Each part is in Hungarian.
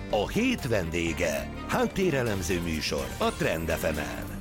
A hét vendége. Háttérelemző műsor a Trend FM-en.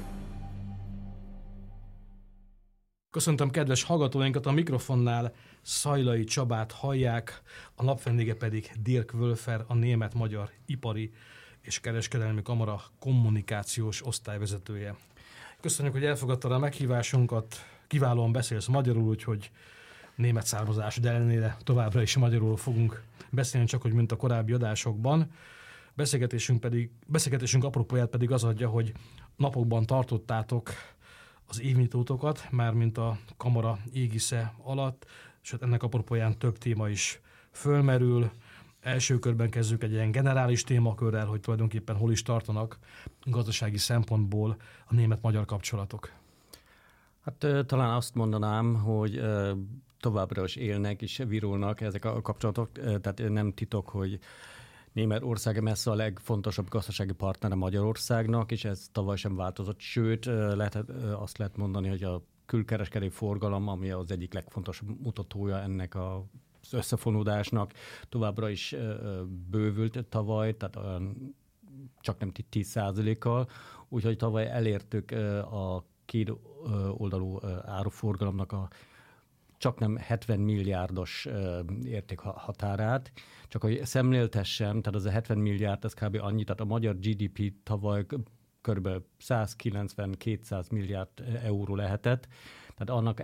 Köszöntöm kedves hallgatóinkat, a mikrofonnál Szajlai Csabát hallják, a napvendége pedig Dirk Wölfer, a Német-Magyar Ipari és Kereskedelmi Kamara kommunikációs osztályvezetője. Köszönjük, hogy elfogadtad a meghívásunkat, kiválóan beszélsz magyarul, úgyhogy német származásod ellenére továbbra is magyarul fogunk beszélni, csak hogy mint a korábbi adásokban. Beszélgetésünk apropóját pedig az adja, hogy napokban tartottátok az évnyitótokat, mármint a kamara égisze alatt, és ennek apropóján több téma is fölmerül. Első körben kezdjük egy ilyen generális témakörrel, hogy tulajdonképpen hol is tartanak gazdasági szempontból a német-magyar kapcsolatok. Hát talán azt mondanám, hogy továbbra is élnek és virulnak ezek a kapcsolatok, tehát nem titok, hogy Németország messze a legfontosabb gazdasági partnere Magyarországnak, és ez tavaly sem változott, sőt, azt lehet mondani, hogy a külkereskedelmi forgalom, ami az egyik legfontosabb mutatója ennek az összefonódásnak, továbbra is bővült tavaly, tehát csak nem 10%-kal, úgyhogy tavaly elértük a két oldalú áruforgalomnak a csak nem 70 milliárdos értékhatárát. Csak hogy szemléltessem, tehát az a 70 milliárd, ez kb. Annyi, tehát a magyar GDP tavaly kb. 190-200 milliárd euró lehetett, tehát annak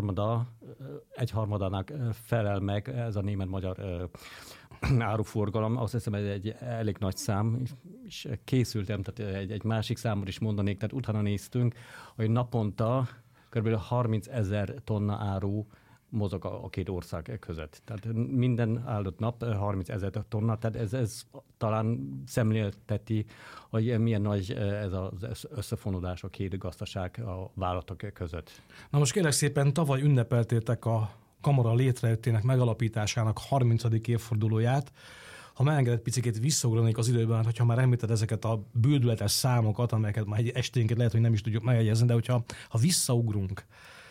egyharmadának felel meg ez a német-magyar áruforgalom. Azt hiszem, ez egy elég nagy szám, és készültem, tehát egy másik számot is mondanék, tehát utána néztünk, hogy naponta kb. 30 000 tonna áru mozog a két ország között. Tehát minden áldott nap 30 000 tonna, tehát ez talán szemlélteti, hogy milyen nagy ez az összefonódás a két gazdaság a vállalatok között. Na most kérlek szépen, tavaly ünnepeltétek a kamara létrejöttének megalapításának 30. évfordulóját. Ha megengedett picikét visszaugranék az időben, hogyha már említed ezeket a bődületes számokat, amelyeket már egy esténket lehet, hogy nem is tudjuk megjegyezni, de hogyha visszaugrunk,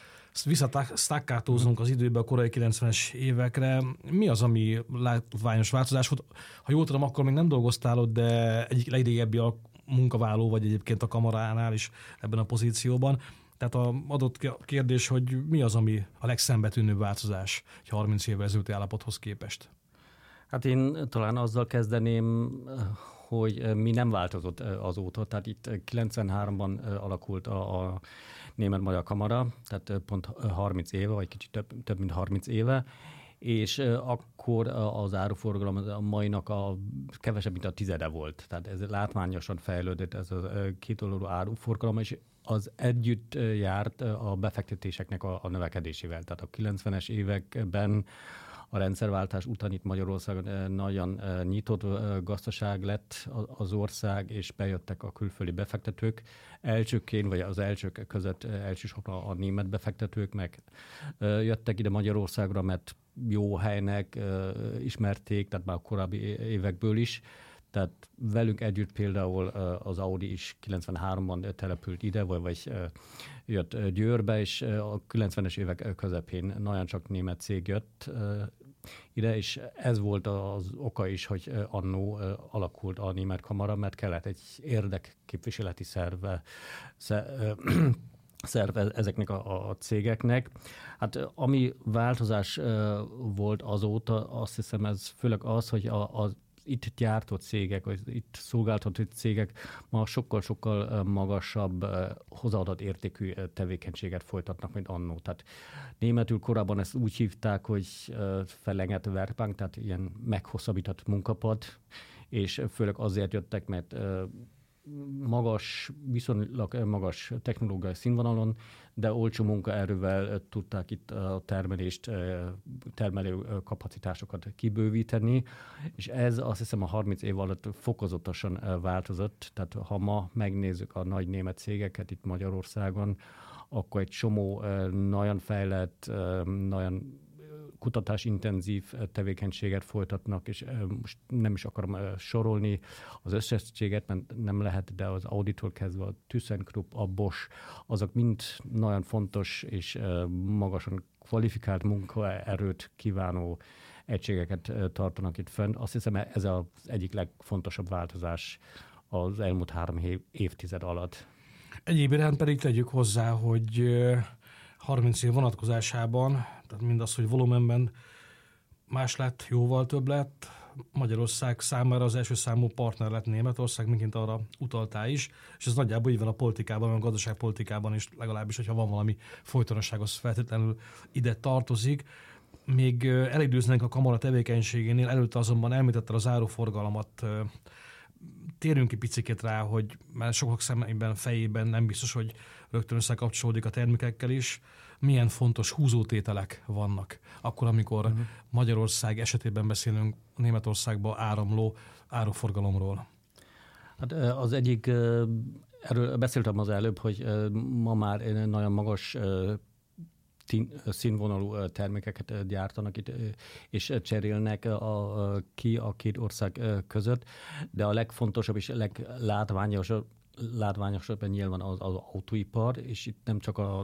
visszatakkátózunk az időben a korai 90-es évekre, mi az, ami látványos változás volt? Ha jól tudom, akkor még nem dolgoztál ott, de egyik legrégebbi a munkavállaló, vagy egyébként a kamaránál is ebben a pozícióban. Tehát az adott kérdés, hogy mi az, ami a legszembetűnőbb változás egy 30 évvel ezelőtti állapothoz képest? Hát én talán azzal kezdeném, hogy mi nem változott azóta. Tehát itt 93-ban alakult a Német-Magyar Kamara, tehát pont 30 éve, vagy kicsit több mint 30 éve, és akkor az áruforgalom a mainak kevesebb, mint a tizede volt. Tehát ez látványosan fejlődött, ez a kétoldalú áruforgalom, és az együtt járt a befektetéseknek a növekedésével. Tehát a 90-es években a rendszerváltás után itt Magyarországon nagyon nyitott gazdaság lett az ország, és bejöttek a külföldi befektetők. Elsőként, vagy az elsők között elsősorban a német befektetők meg jöttek ide Magyarországra, mert jó helynek ismerték, tehát már a korábbi évekből is. Tehát velünk együtt például az Audi is 93-ban települt ide, vagy jött Győrbe, és a 90-es évek közepén nagyon csak német cég jött ide, és ez volt az oka is, hogy annó alakult a Német Kamara, mert kellett egy érdekképviseleti szerve ezeknek a cégeknek. Hát ami változás volt azóta, azt hiszem ez főleg az, hogy az itt gyártott cégek, vagy itt szolgáltatott cégek ma sokkal-sokkal magasabb hozzáadott értékű tevékenységet folytatnak, mint annó. Tehát németül korábban ezt úgy hívták, hogy verlängert Werkbank, tehát ilyen meghosszabbított munkapad, és főleg azért jöttek, mert viszonylag magas technológiai színvonalon, de olcsó munkaerővel tudták itt a termelő kapacitásokat kibővíteni, és ez azt hiszem a 30 év alatt fokozatosan változott. Tehát ha ma megnézzük a nagy német cégeket itt Magyarországon, akkor egy csomó nagyon fejlett, nagyon kutatásintenzív tevékenységet folytatnak, és most nem is akarom sorolni az összességet, mert nem lehet, de az Auditól kezdve a ThyssenKrupp, a Bosch, azok mind nagyon fontos és magasan kvalifikált munkaerőt kívánó egységeket tartanak itt fönn. Azt hiszem, ez az egyik legfontosabb változás az elmúlt 3 évtized alatt. Egyéb iránt pedig tegyük hozzá, hogy 30 év vonatkozásában, tehát mindaz, hogy volumenben más lett, jóval több lett, Magyarország számára az első számú partner lett Németország, megint arra utaltál is, és ez nagyjából így van a politikában, a gazdaságpolitikában is, legalábbis, hogyha van valami folytonosság, az feltétlenül ide tartozik. Még elidőznénk a kamara tevékenységénél, előtte azonban említette az áruforgalmat. Térjünk ki picikét rá, hogy már sokak szemében, fejében nem biztos, hogy rögtön összekapcsolódik a termékekkel is. Milyen fontos húzótételek vannak akkor, amikor Magyarország esetében beszélünk Németországba áramló áruforgalomról? Hát az egyik, erről beszéltem az előbb, hogy ma már nagyon magas színvonalú termékeket gyártanak itt, és cserélnek ki a két ország között, de a legfontosabb és leglátványosabb nyilván az autóipar, és itt nem csak az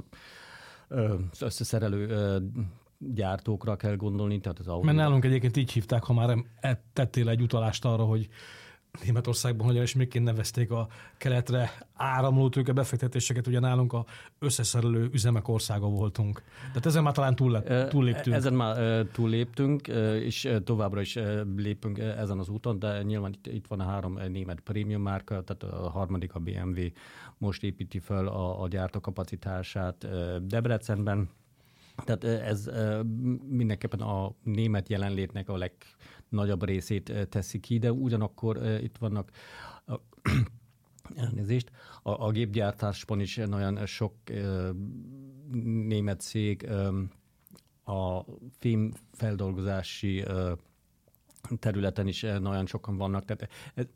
összeszerelő gyártókra kell gondolni, tehát az autó. Mert nálunk egyébként így hívták, ha már tettél egy utalást arra, hogy Németországban hogyan és miként nevezték a keletre áramló tőke befektetéseket, ugye nálunk a összeszerelő üzemek országa voltunk. Tehát ezen már talán túlléptünk. Ezen már túlléptünk, és továbbra is lépünk ezen az úton, de nyilván itt van a 3 német prémium márka, tehát a harmadik a BMW most építi fel a gyártókapacitását Debrecenben. Tehát ez mindenképpen a német jelenlétnek a legnagyobb részét teszi ki, de ugyanakkor itt vannak elnézést, a gépgyártásban is nagyon sok német cég, a fémfeldolgozási területen is nagyon sokan vannak. Tehát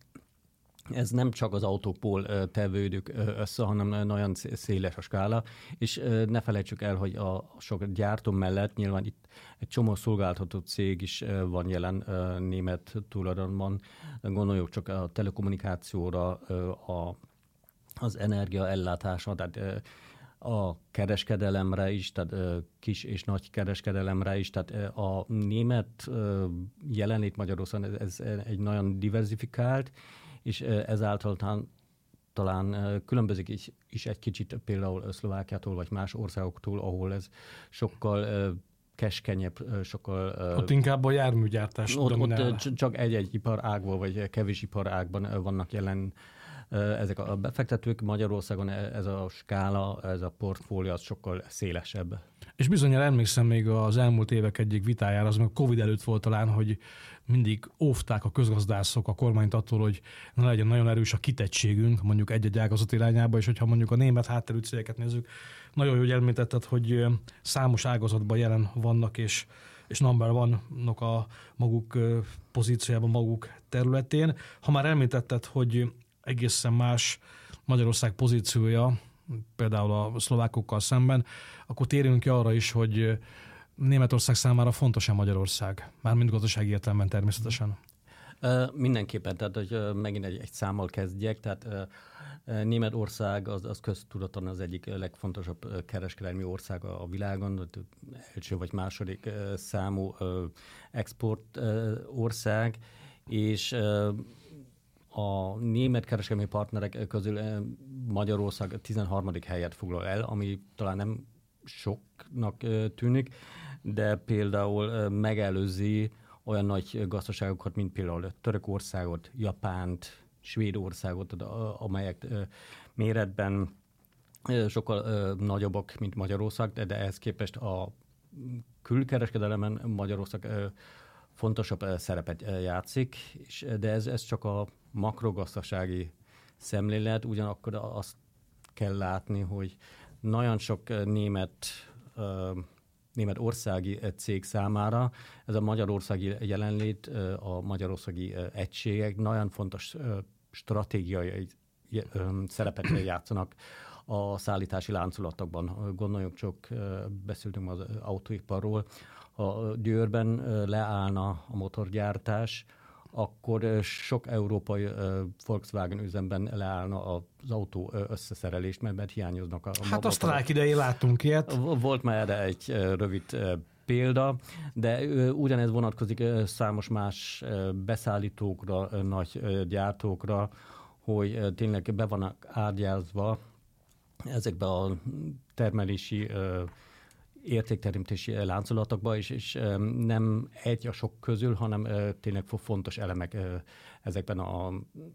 ez nem csak az autókból tevődik össze, hanem nagyon széles a skála, és ne felejtsük el, hogy a sok gyártó mellett nyilván itt egy csomó szolgáltató cég is van jelen német tulajdonban. Gondoljuk csak a telekommunikációra, az energiaellátásra, tehát a kereskedelemre is, tehát kis és nagy kereskedelemre is, tehát a német jelenlét Magyarországon ez egy nagyon diversifikált, és ezáltal talán különbözik is egy kicsit például Szlovákiától, vagy más országoktól, ahol ez sokkal keskenyebb, sokkal... Ott inkább a járműgyártás dominál. Ott csak egy iparágban, vagy kevés iparágban vannak jelen ezek a befektetők. Magyarországon ez a skála, ez a portfólió az sokkal szélesebb. És bizonyára emlékszem még az elmúlt évek egyik vitájára, az meg a Covid előtt volt talán, hogy mindig óvták a közgazdászok a kormányt attól, hogy ne legyen nagyon erős a kitettségünk, mondjuk egy-egy ágazat irányába, és hogyha mondjuk a német hátterű cégeket nézzük, nagyon jól elmétetted, hogy számos ágazatban jelen vannak, és number one-nok a maguk pozíciójában, maguk területén. Ha már említetted, hogy egészen más Magyarország pozíciója, például a szlovákokkal szemben, akkor térjünk ki arra is, hogy Németország számára fontos-e Magyarország? Mármint gazdasági értelemben természetesen. Mindenképpen, tehát hogy megint egy számmal kezdjek, tehát Németország az köztudaton az egyik legfontosabb kereskedelmi ország a világon, első vagy második számú export ország, és a német kereskedelmi partnerek közül Magyarország 13. helyet foglal el, ami talán nem soknak tűnik, de például megelőzi olyan nagy gazdaságokat, mint például Törökországot, Japánt, Svédországot, amelyek méretben sokkal nagyobbak, mint Magyarország, de ehhez képest a külkereskedelemen Magyarország fontosabb szerepet játszik, de ez csak a makrogazdasági szemlélet, ugyanakkor azt kell látni, hogy nagyon sok német országi cég számára ez a magyarországi jelenlét, a magyarországi egységek nagyon fontos stratégiai szerepet játszanak a szállítási láncolatokban. Gondoljuk csak, beszéltünk az autóiparról, ha Győrben leállna a motorgyártás, akkor sok európai Volkswagen üzemben leállna az autó összeszerelést, mert hiányoznak a Hát a sztrájk idején láttunk ilyet. Volt már erre egy rövid példa, de ugyanez vonatkozik számos más beszállítókra, nagy gyártókra, hogy tényleg be vannak ágyázva ezekbe a termelési értékteremtési láncolatokba, és nem egy a sok közül, hanem tényleg fontos elemek ezekben a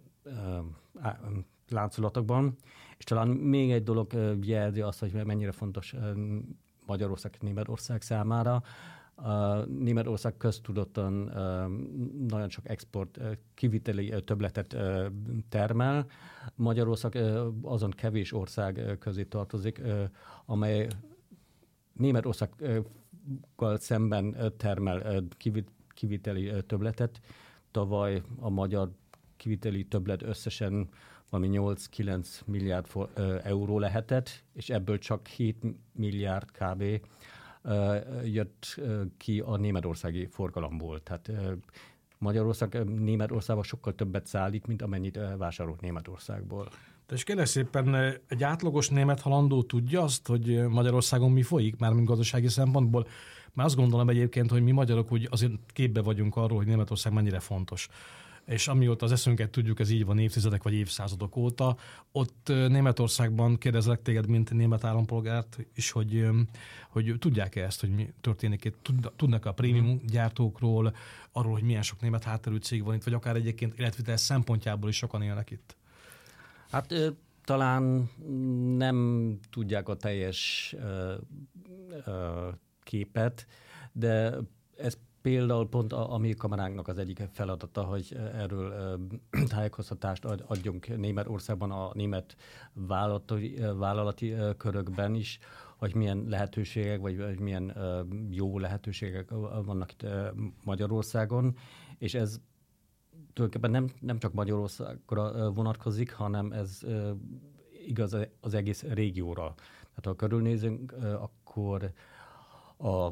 láncolatokban. És talán még egy dolog jelzi azt, hogy mennyire fontos Magyarország, Németország számára. Németország köztudottan nagyon sok export kiviteli többletet termel. Magyarország azon kevés ország közé tartozik, amely Németországgal szemben termel kiviteli többletet. Tavaly a magyar kiviteli többlet összesen valami 8-9 milliárd euró lehetett, és ebből csak 7 milliárd kb. Jött ki a németországi forgalomból. Tehát Magyarország Németországban sokkal többet szállít, mint amennyit vásárolt Németországból. És kérlek szépen, egy átlagos német halandó tudja azt, hogy Magyarországon mi folyik, mármint gazdasági szempontból? Mert azt gondolom egyébként, hogy mi magyarok úgy azért képbe vagyunk arról, hogy Németország mennyire fontos. És amióta az eszünket tudjuk, ez így van évtizedek vagy évszázadok óta. Ott Németországban kérdezlek téged, mint német állampolgárt is, hogy tudják-e ezt, hogy mi történik itt? Tudnak a prémium gyártókról, arról, hogy milyen sok német hátterű cég van itt, vagy akár egyébként életvitel szempontjából is sokan élnek itt? Hát talán nem tudják a teljes képet, de ez például pont a mi kamaránknak az egyik feladata, hogy erről tájékoztatást adjunk Németországban, a német vállalati körökben is, hogy milyen lehetőségek, vagy milyen jó lehetőségek vannak itt Magyarországon, és ez tulajdonképpen nem csak Magyarországra vonatkozik, hanem ez igaz az egész régióra. Tehát ha körülnézünk, akkor a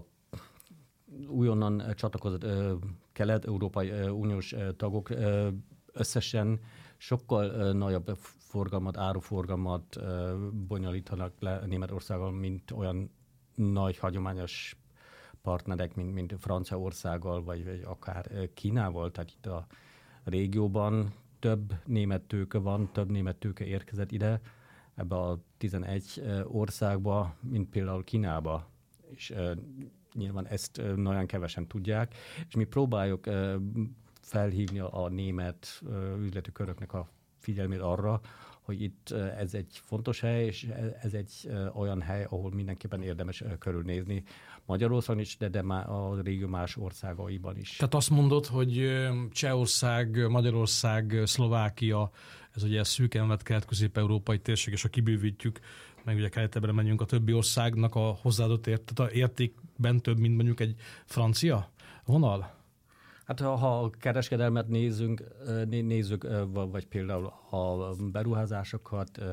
újonnan csatlakozott kelet-európai uniós tagok összesen sokkal nagyobb áruforgalmat bonyolítanak le Németországgal, mint olyan nagy hagyományos partnerek, mint Franciaországgal, vagy akár Kínával. Tehát itt a régióban több német tőke van, több német tőke érkezett ide, ebbe a 11 országba, mint például Kínába. És nyilván ezt nagyon kevesen tudják, és mi próbáljuk felhívni a német üzleti köröknek a figyelmét arra, hogy itt ez egy fontos hely, és ez egy olyan hely, ahol mindenképpen érdemes körülnézni Magyarországon is, de már a régió más országaiban is. Tehát azt mondod, hogy Csehország, Magyarország, Szlovákia, ez ugye szűken vett kelet-közép-európai térség, és ha kibővítjük, meg ugye keletebbre menjünk, a többi országnak a hozzáadott értékben több, mint mondjuk egy francia vonal? Hát ha a kereskedelmet nézzük, vagy például a beruházásokat,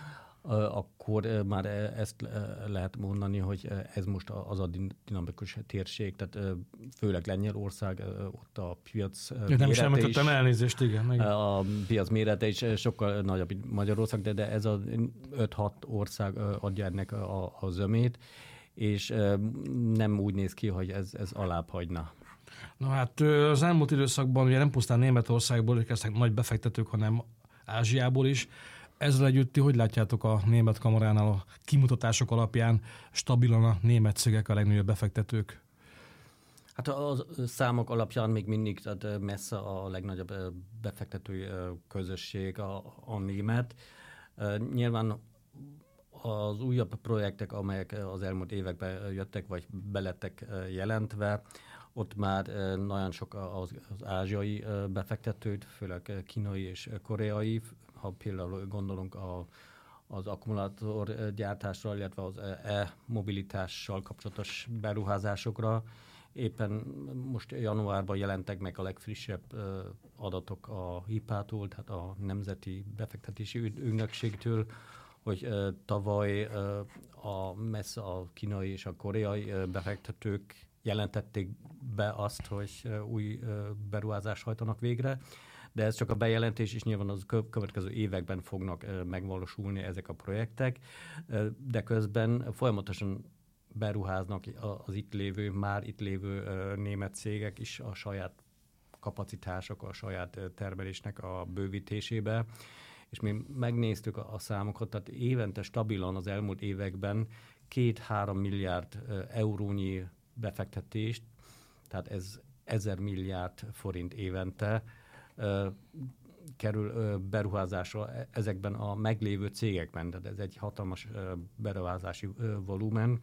akkor már ezt lehet mondani, hogy ez most az a dinamikus térség, tehát főleg Lengyelország, ott a piac nem is említettem, elnézést, igen. A piac mérete is sokkal nagyobb, mint Magyarország, de ez a 5-6 ország adja ennek a zömét, és nem úgy néz ki, hogy ez alább hagyna. Na hát az elmúlt időszakban ugye nem pusztán Németországból érkeztek nagy befektetők, hanem Ázsiából is. Ezzel együtt ti hogy látjátok a német kamaránál a kimutatások alapján stabilan a német cégek a legnagyobb befektetők? Hát a számok alapján még mindig tehát messze a legnagyobb befektetői közösség a német. Nyilván az újabb projektek, amelyek az elmúlt években jöttek, vagy belettek jelentve, ott már nagyon sok az ázsiai befektetőt, főleg kínai és koreai, ha például gondolunk az akkumulátorgyártásra, illetve az e-mobilitással kapcsolatos beruházásokra. Éppen most januárban jelentek meg a legfrissebb adatok a HIPA-tól, tehát a Nemzeti Befektetési Ügynökségtől, hogy tavaly a kínai és a koreai befektetők jelentették be azt, hogy új beruházást hajtanak végre, de ez csak a bejelentés, és nyilván az következő években fognak megvalósulni ezek a projektek, de közben folyamatosan beruháznak az már itt lévő német cégek is a saját kapacitások, a saját termelésnek a bővítésébe, és mi megnéztük a számokat, tehát évente stabilan az elmúlt években 2-3 milliárd eurónyi befektetést, tehát ez 1000 milliárd forint évente kerül beruházásra ezekben a meglévő cégekben, tehát ez egy hatalmas beruházási volumen.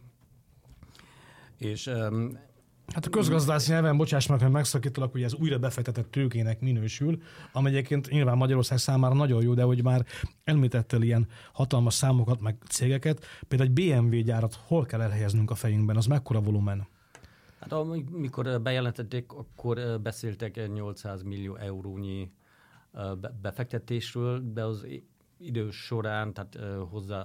És hát a közgazdászi nyelven, bocsáss meg, hogy megszakítalak, hogy ez újra befektetett tőkének minősül, ami egyébként nyilván Magyarország számára nagyon jó, de hogy már említettél ilyen hatalmas számokat, meg cégeket, például egy BMW gyárat hol kell elhelyeznünk a fejünkben, az mekkora volumen? Hát amikor bejelentették, akkor beszéltek 800 millió eurónyi befektetésről, de az idő során, tehát hozzá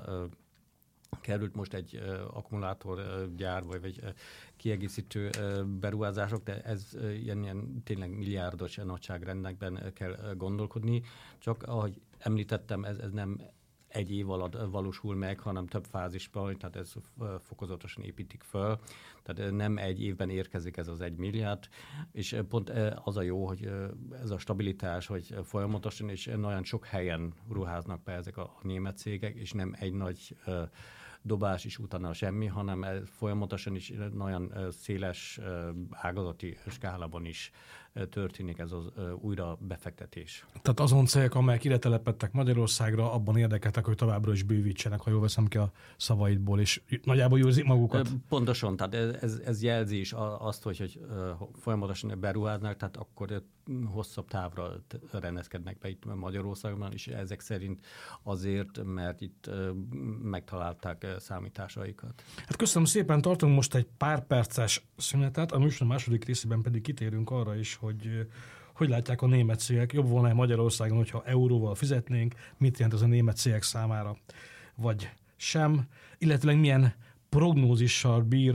került most egy akkumulátorgyár, vagy kiegészítő beruházások, de ez ilyen tényleg milliárdos nagyságrendekben kell gondolkodni. Csak ahogy említettem, ez nem egy év alatt valósul meg, hanem több fázisban, tehát ez fokozatosan építik föl. Tehát nem egy évben érkezik ez az 1 milliárd, és pont az a jó, hogy ez a stabilitás, hogy folyamatosan és nagyon sok helyen ruháznak be ezek a német cégek, és nem egy nagy dobás is utána semmi, hanem folyamatosan is nagyon széles ágazati skálában is történik ez az újra befektetés. Tehát azon cégek, amelyek ide telepedtek Magyarországra, abban érdekeltek, hogy továbbra is bővítsenek, ha jól veszem ki a szavaidból, és nagyjából jól magukat. Pontosan, tehát ez jelzi is azt, hogy folyamatosan beruháznak, tehát akkor hosszabb távra rendezkednek be itt Magyarországon, és ezek szerint azért, mert itt megtalálták számításaikat. Hát köszönöm szépen, tartunk most egy pár perces szünetet, a műsor második részében pedig kitérünk arra is, hogy látják a német cégek. Jobb volna Magyarországon, hogyha euróval fizetnénk, mit jelent ez a német cégek számára, vagy sem, illetve milyen prognózissal bír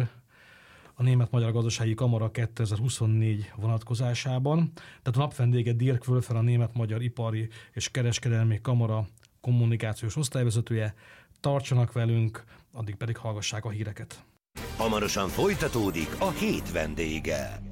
a Német-Magyar Gazdasági Kamara 2024 vonatkozásában. Tehát a napvendége Dirk Wölfer, a Német-Magyar Ipari és Kereskedelmi Kamara kommunikációs osztályvezetője. Tartsanak velünk, addig pedig hallgassák a híreket. Hamarosan folytatódik a Hét vendége.